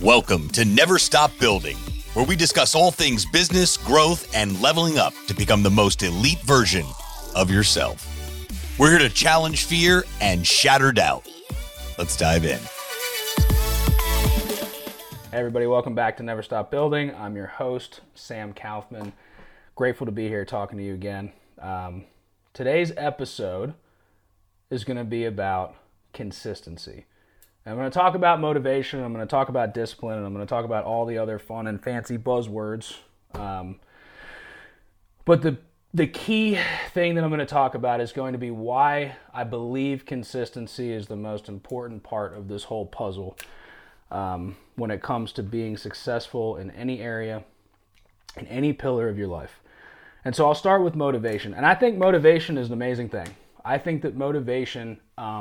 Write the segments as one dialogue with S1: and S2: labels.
S1: Welcome to Never Stop Building, where we discuss all things business, growth, and leveling up to become the most elite version of yourself. We're here to challenge fear and shatter doubt. Let's dive in.
S2: Hey everybody, welcome back to Never Stop Building. I'm your host, Sam Kaufman. Grateful to be here talking to you again. Today's episode is going to be about consistency. And I'm going to talk about motivation, I'm going to talk about discipline, and I'm going to talk about all the other fun and fancy buzzwords. But the key thing that I'm going to talk about is going to be why I believe consistency is the most important part of this whole puzzle when it comes to being successful in any area, in any pillar of your life. And so I'll start with motivation. And I think motivation is an amazing thing. I think that motivation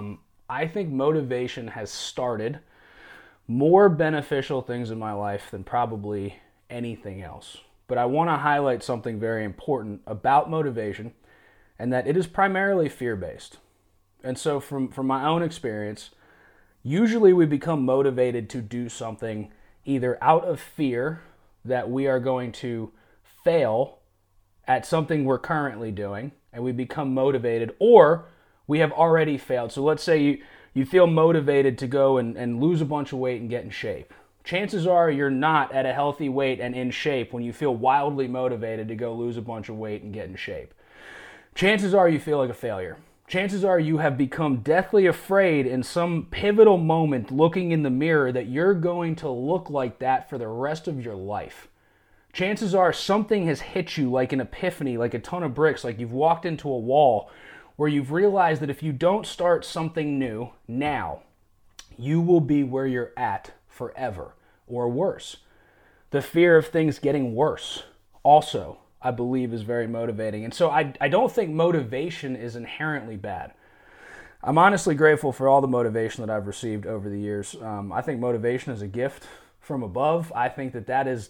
S2: has started more beneficial things in my life than probably anything else. But I want to highlight something very important about motivation, and that it is primarily fear-based. And so from my own experience, usually we become motivated to do something either out of fear that we are going to fail at something we're currently doing, and we become motivated, or we have already failed. So let's say you feel motivated to go and lose a bunch of weight and get in shape. Chances are you're not at a healthy weight and in shape when you feel wildly motivated to go lose a bunch of weight and get in shape. Chances are you feel like a failure. Chances are you have become deathly afraid in some pivotal moment looking in the mirror that you're going to look like that for the rest of your life. Chances are something has hit you like an epiphany, like a ton of bricks, like you've walked into a wall where you've realized that if you don't start something new now, you will be where you're at forever or worse. The fear of things getting worse also, I believe, is very motivating. And so I don't think motivation is inherently bad. I'm honestly grateful for all the motivation that I've received over the years. I think motivation is a gift from above. I think that is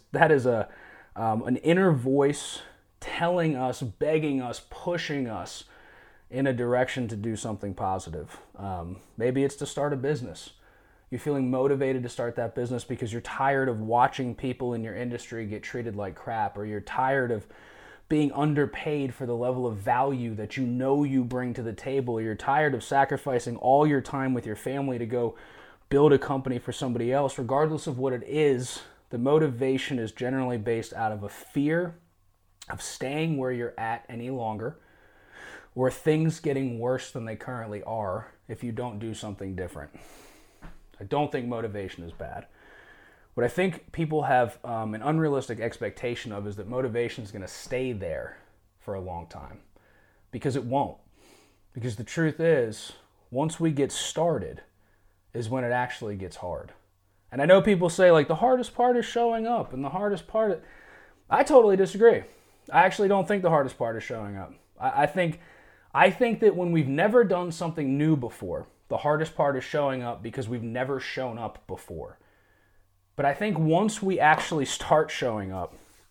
S2: an inner voice telling us, begging us, pushing us in a direction to do something positive. Maybe it's to start a business. You're feeling motivated to start that business because you're tired of watching people in your industry get treated like crap, or you're tired of being underpaid for the level of value that you know you bring to the table, or you're tired of sacrificing all your time with your family to go build a company for somebody else. Regardless of what it is, the motivation is generally based out of a fear of staying where you're at any longer, or things getting worse than they currently are if you don't do something different. I don't think motivation is bad. What I think people have an unrealistic expectation of is that motivation is going to stay there for a long time, because it won't. Because the truth is, once we get started is when it actually gets hard. And I know people say, like, the hardest part is showing up, and the hardest part... I totally disagree. I actually don't think the hardest part is showing up. I think that when we've never done something new before, the hardest part is showing up because we've never shown up before. But I think once we actually start showing up,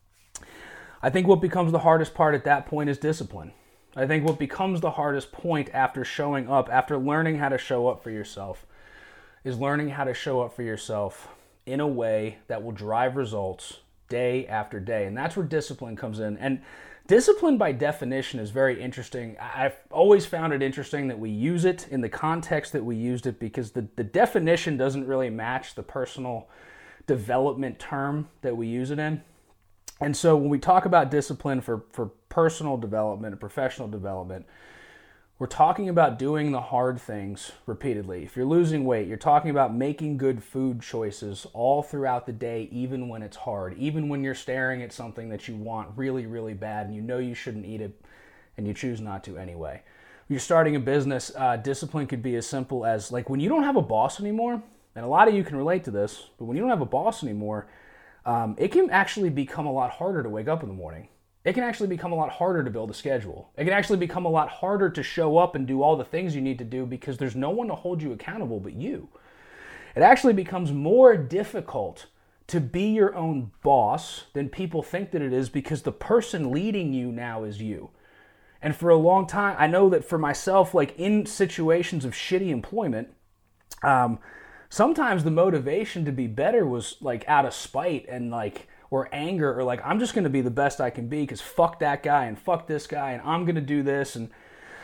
S2: I think what becomes the hardest part at that point is discipline. I think what becomes the hardest point after showing up, after learning how to show up for yourself, is learning how to show up for yourself in a way that will drive results day after day. And that's where discipline comes in. And discipline, by definition, is very interesting. I've always found it interesting that we use it in the context that we used it, because the definition doesn't really match the personal development term that we use it in. And so when we talk about discipline for personal development and professional development, we're talking about doing the hard things repeatedly. If you're losing weight, you're talking about making good food choices all throughout the day, even when it's hard, even when you're staring at something that you want really, really bad and you know you shouldn't eat it and you choose not to anyway. When you're starting a business, discipline could be as simple as, like, when you don't have a boss anymore, and a lot of you can relate to this, but when you don't have a boss anymore, it can actually become a lot harder to wake up in the morning. It can actually become a lot harder to build a schedule. It can actually become a lot harder to show up and do all the things you need to do because there's no one to hold you accountable but you. It actually becomes more difficult to be your own boss than people think that it is, because the person leading you now is you. And for a long time, I know that for myself, like in situations of shitty employment, Sometimes the motivation to be better was like out of spite and like, or anger, or like, I'm just going to be the best I can be because fuck that guy and fuck this guy and I'm going to do this. And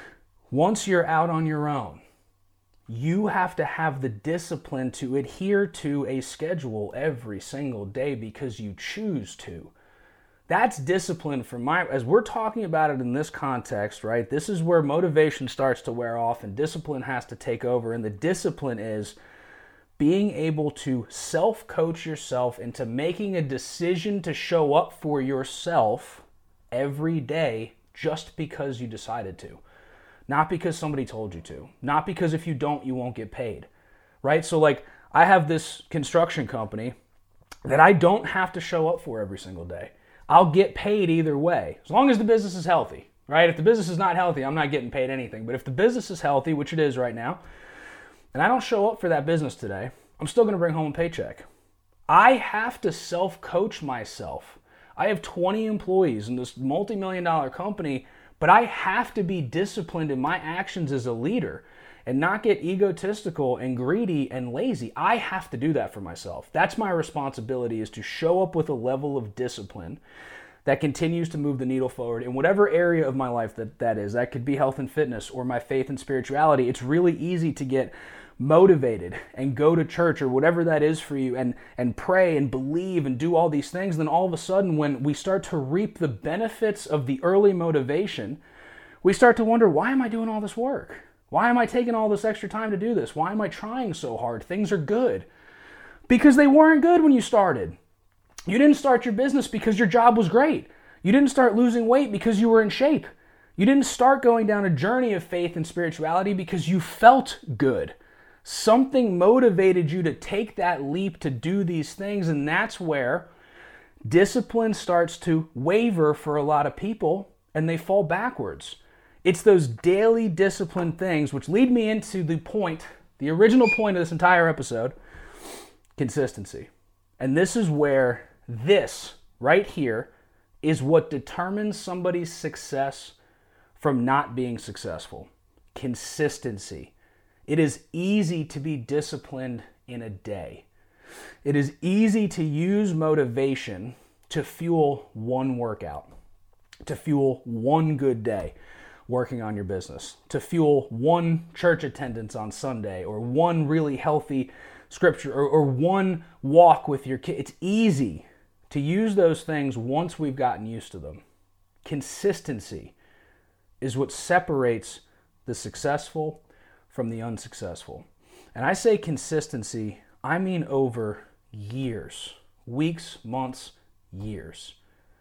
S2: once you're out on your own, you have to have the discipline to adhere to a schedule every single day because you choose to. That's discipline as we're talking about it in this context, right? This is where motivation starts to wear off and discipline has to take over. And the discipline is being able to self-coach yourself into making a decision to show up for yourself every day just because you decided to. Not because somebody told you to. Not because if you don't, you won't get paid, right? So like I have this construction company that I don't have to show up for every single day. I'll get paid either way, as long as the business is healthy, right? If the business is not healthy, I'm not getting paid anything. But if the business is healthy, which it is right now, and I don't show up for that business today, I'm still going to bring home a paycheck. I have to self-coach myself. I have 20 employees in this multi-million-dollar company, but I have to be disciplined in my actions as a leader and not get egotistical and greedy and lazy. I have to do that for myself. That's my responsibility, is to show up with a level of discipline that continues to move the needle forward in whatever area of my life that is. That could be health and fitness or my faith and spirituality. It's really easy to get motivated and go to church or whatever that is for you and pray and believe and do all these things. Then all of a sudden, when we start to reap the benefits of the early motivation, we start to wonder, why am I doing all this work? Why am I taking all this extra time to do this? Why am I trying so hard? Things are good. Because they weren't good when you started. You didn't start your business because your job was great. You didn't start losing weight because you were in shape. You didn't start going down a journey of faith and spirituality because you felt good. Something motivated you to take that leap to do these things, and that's where discipline starts to waver for a lot of people and they fall backwards. It's those daily discipline things which lead me into the original point of this entire episode, consistency. And this is where this right here is what determines somebody's success from not being successful. Consistency. It is easy to be disciplined in a day. It is easy to use motivation to fuel one workout, to fuel one good day working on your business, to fuel one church attendance on Sunday, or one really healthy scripture, or one walk with your kid. It's easy to use those things once we've gotten used to them. Consistency is what separates the successful from the unsuccessful. And I say consistency, I mean over years, weeks, months, years.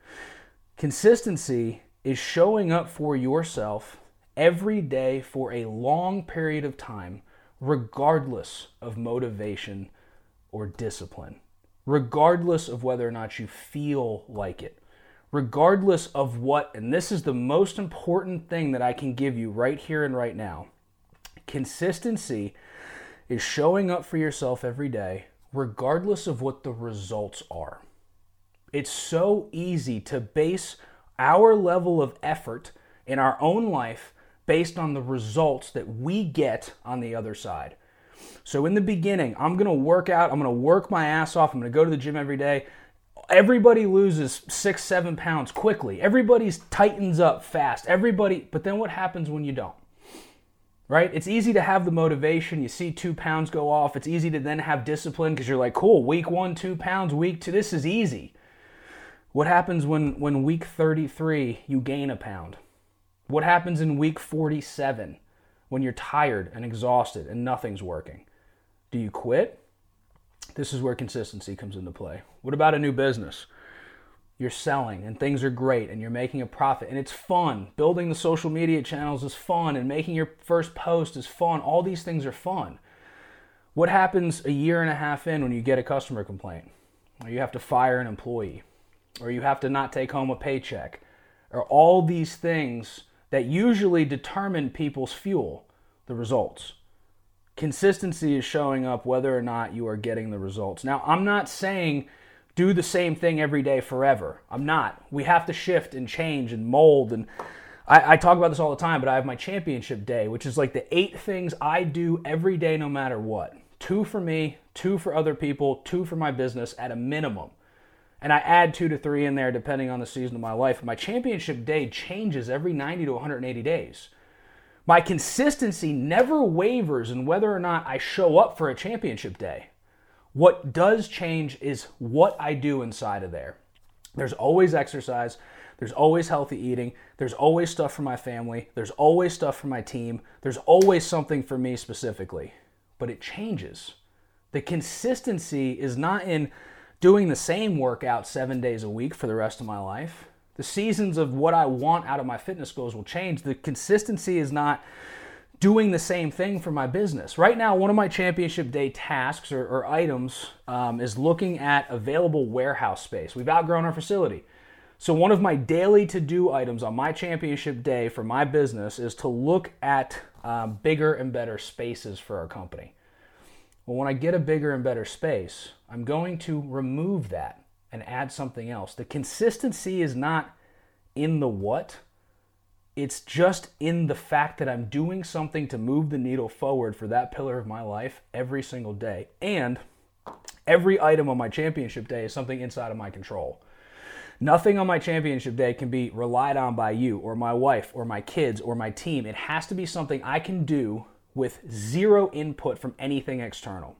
S2: Consistency is showing up for yourself every day for a long period of time, regardless of motivation or discipline, regardless of whether or not you feel like it, regardless of what, and this is the most important thing that I can give you right here and right now. Consistency is showing up for yourself every day, regardless of what the results are. It's so easy to base our level of effort in our own life based on the results that we get on the other side. So in the beginning, I'm going to work out, I'm going to work my ass off, I'm going to go to the gym every day. Everybody loses 6-7 pounds quickly. Everybody tightens up fast. But then what happens when you don't? Right? It's easy to have the motivation. You see 2 pounds go off. It's easy to then have discipline because you're like, cool, week 1, 2 pounds, week 2, this is easy. What happens when week 33 you gain a pound? What happens in week 47 when you're tired and exhausted and nothing's working? Do you quit? This is where consistency comes into play. What about a new business? You're selling and things are great and you're making a profit and it's fun. Building the social media channels is fun and making your first post is fun. All these things are fun. What happens a year and a half in when you get a customer complaint? Or you have to fire an employee? Or you have to not take home a paycheck? Or all these things that usually determine people's fuel, the results. Consistency is showing up whether or not you are getting the results. Now, I'm not saying do the same thing every day forever. I'm not. We have to shift and change and mold. And I talk about this all the time, but I have my championship day, which is like the 8 things I do every day no matter what. 2 for me, 2 for other people, 2 for my business at a minimum. And I add 2 to 3 in there depending on the season of my life. My championship day changes every 90 to 180 days. My consistency never wavers in whether or not I show up for a championship day. What does change is what I do inside of there. There's always exercise. There's always healthy eating. There's always stuff for my family. There's always stuff for my team. There's always something for me specifically. But it changes. The consistency is not in doing the same workout 7 days a week for the rest of my life. The seasons of what I want out of my fitness goals will change. The consistency is not doing the same thing for my business. Right now, one of my championship day tasks or items is looking at available warehouse space. We've outgrown our facility. So one of my daily to-do items on my championship day for my business is to look at bigger and better spaces for our company. Well, when I get a bigger and better space, I'm going to remove that and add something else. The consistency is not in the what. It's just in the fact that I'm doing something to move the needle forward for that pillar of my life every single day. And every item on my championship day is something inside of my control. Nothing on my championship day can be relied on by you or my wife or my kids or my team. It has to be something I can do with zero input from anything external.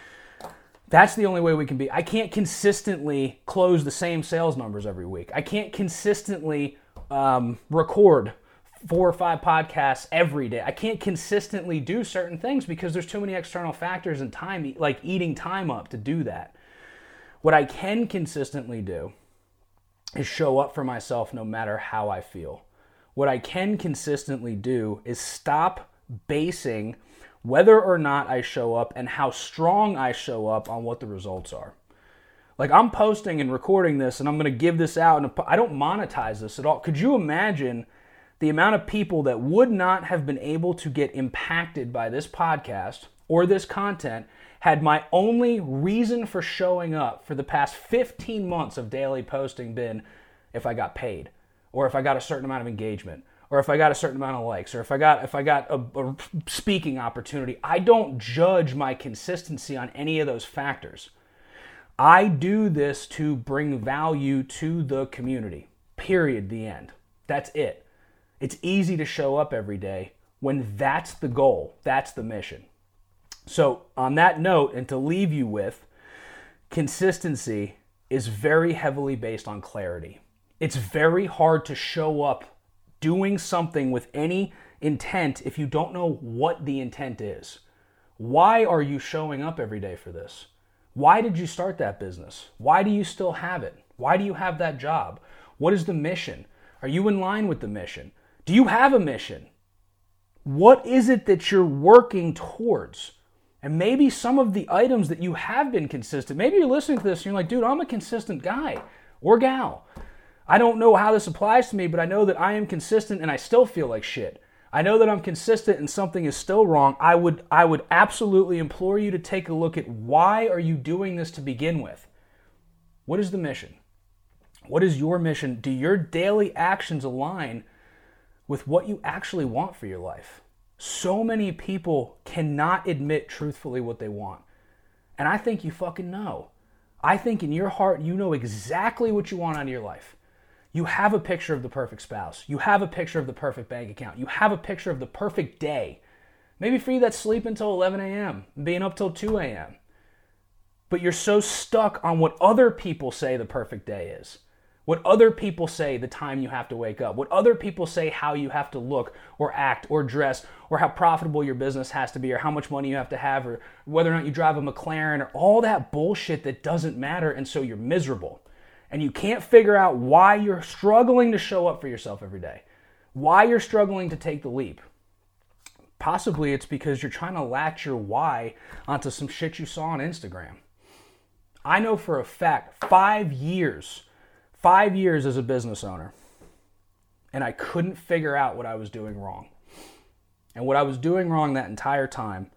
S2: That's the only way we can be. I can't consistently close the same sales numbers every week. I can't consistently record 4 or 5 podcasts every day. I can't consistently do certain things because there's too many external factors and time, like eating time up to do that. What I can consistently do is show up for myself no matter how I feel. What I can consistently do is stop basing whether or not I show up and how strong I show up on what the results are. Like, I'm posting and recording this and I'm going to give this out and I don't monetize this at all. Could you imagine the amount of people that would not have been able to get impacted by this podcast or this content had my only reason for showing up for the past 15 months of daily posting been if I got paid, or if I got a certain amount of engagement, or if I got a certain amount of likes, or if I got a speaking opportunity. I don't judge my consistency on any of those factors. I do this to bring value to the community. Period. The end. That's it. It's easy to show up every day when that's the goal. That's the mission. So on that note, and to leave you with, consistency is very heavily based on clarity. It's very hard to show up doing something with any intent if you don't know what the intent is. Why are you showing up every day for this? Why did you start that business? Why do you still have it? Why do you have that job? What is the mission? Are you in line with the mission? Do you have a mission? What is it that you're working towards? And maybe some of the items that you have been consistent, maybe you're listening to this and you're like, dude, I'm a consistent guy or gal. I don't know how this applies to me, but I know that I am consistent and I still feel like shit. I know that I'm consistent and something is still wrong. I would absolutely implore you to take a look at why are you doing this to begin with? What is the mission? What is your mission? Do your daily actions align with what you actually want for your life? So many people cannot admit truthfully what they want. And I think you fucking know. I think in your heart you know exactly what you want out of your life. You have a picture of the perfect spouse. You have a picture of the perfect bank account. You have a picture of the perfect day. Maybe for you that's sleeping until 11 a.m. and being up till 2 a.m. But you're so stuck on what other people say the perfect day is. What other people say the time you have to wake up. What other people say how you have to look or act or dress or how profitable your business has to be or how much money you have to have or whether or not you drive a McLaren or all that bullshit that doesn't matter, and so you're miserable. And you can't figure out why you're struggling to show up for yourself every day. Why you're struggling to take the leap. Possibly it's because you're trying to latch your why onto some shit you saw on Instagram. I know for a fact 5 years as a business owner, and I couldn't figure out what I was doing wrong. And what I was doing wrong that entire time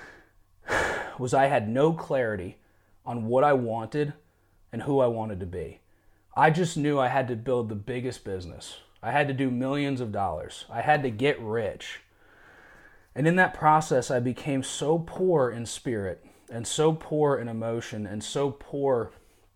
S2: was I had no clarity on what I wanted and who I wanted to be. I just knew I had to build the biggest business. I had to do millions of dollars. I had to get rich. And in that process, I became so poor in spirit and so poor in emotion and so poor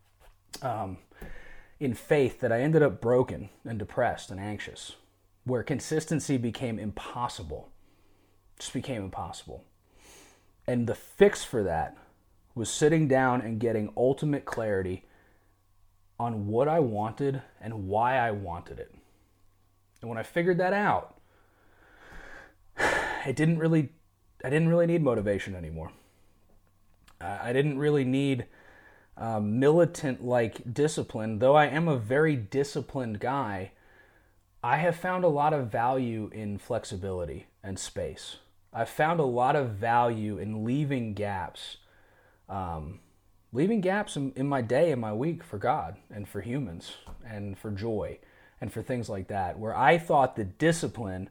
S2: in faith that I ended up broken and depressed and anxious, where consistency became impossible. Just became impossible. And the fix for that was sitting down and getting ultimate clarity on what I wanted and why I wanted it. And when I figured that out, I didn't really need motivation anymore. I didn't really need militant-like discipline. Though I am a very disciplined guy, I have found a lot of value in flexibility and space. I've found a lot of value in leaving gaps in my day and my week for God and for humans and for joy and for things like that, where I thought that discipline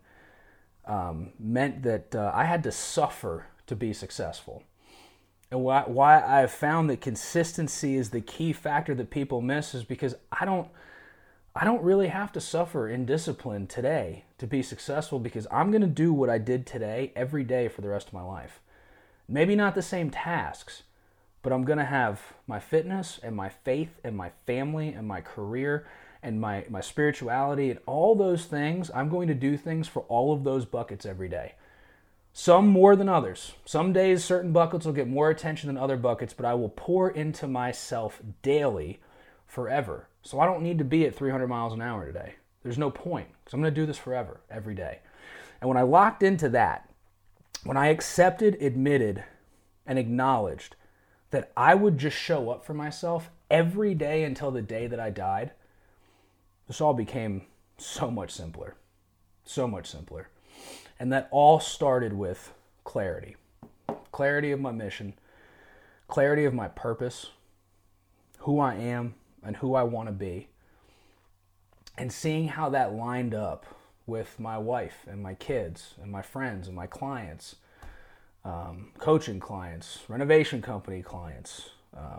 S2: meant that I had to suffer to be successful. And why I've found that consistency is the key factor that people miss is because I don't really have to suffer in discipline today to be successful, because I'm going to do what I did today every day for the rest of my life. Maybe not the same tasks, but I'm going to have my fitness and my faith and my family and my career and my spirituality and all those things. I'm going to do things for all of those buckets every day. Some more than others. Some days certain buckets will get more attention than other buckets, but I will pour into myself daily forever. So I don't need to be at 300 miles an hour today. There's no point, because I'm going to do this forever, every day. And when I locked into that, when I accepted, admitted, and acknowledged that I would just show up for myself every day until the day that I died, this all became so much simpler. So much simpler. And that all started with clarity. Clarity of my mission, clarity of my purpose, who I am and who I want to be, and seeing how that lined up with my wife and my kids and my friends and my clients, coaching clients, renovation company clients.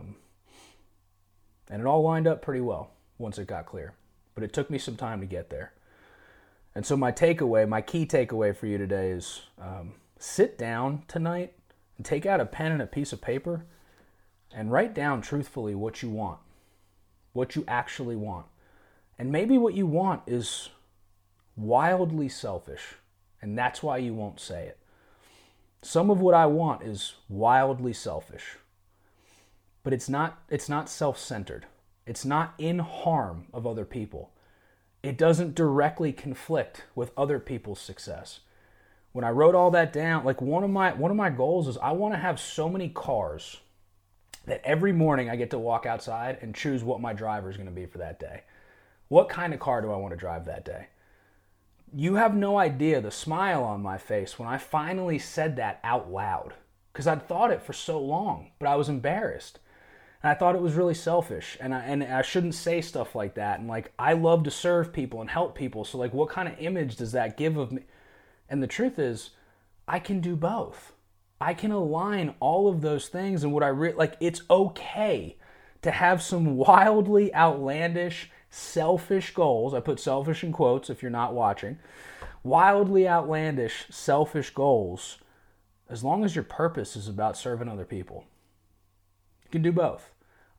S2: And it all lined up pretty well once it got clear. But it took me some time to get there. And so my key takeaway for you today is sit down tonight and take out a pen and a piece of paper and write down truthfully what you want, what you actually want. And maybe what you want is wildly selfish, and that's why you won't say it. Some of what I want is wildly selfish, but it's not self-centered. It's not in harm of other people. It doesn't directly conflict with other people's success. When I wrote all that down, like one of my goals is I want to have so many cars that every morning I get to walk outside and choose what my driver is going to be for that day. What kind of car do I want to drive that day? You have no idea the smile on my face when I finally said that out loud, because I'd thought it for so long, but I was embarrassed. And I thought it was really selfish, and I shouldn't say stuff like that. And like, I love to serve people and help people, so like, what kind of image does that give of me? And the truth is, I can do both. I can align all of those things, and it's okay to have some wildly outlandish, selfish goals. I put selfish in quotes if you're not watching. Wildly outlandish, selfish goals, as long as your purpose is about serving other people. You can do both.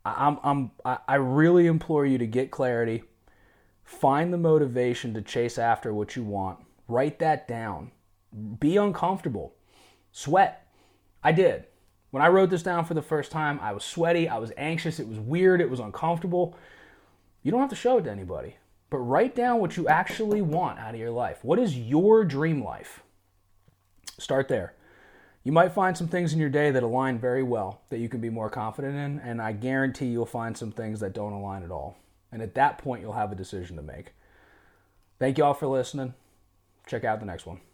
S2: I really implore you to get clarity, find the motivation to chase after what you want, write that down, be uncomfortable, sweat. I did. When I wrote this down for the first time, I was sweaty, I was anxious, it was weird, it was uncomfortable. You don't have to show it to anybody, but write down what you actually want out of your life. What is your dream life? Start there. You might find some things in your day that align very well that you can be more confident in, and I guarantee you'll find some things that don't align at all. And at that point, you'll have a decision to make. Thank you all for listening. Check out the next one.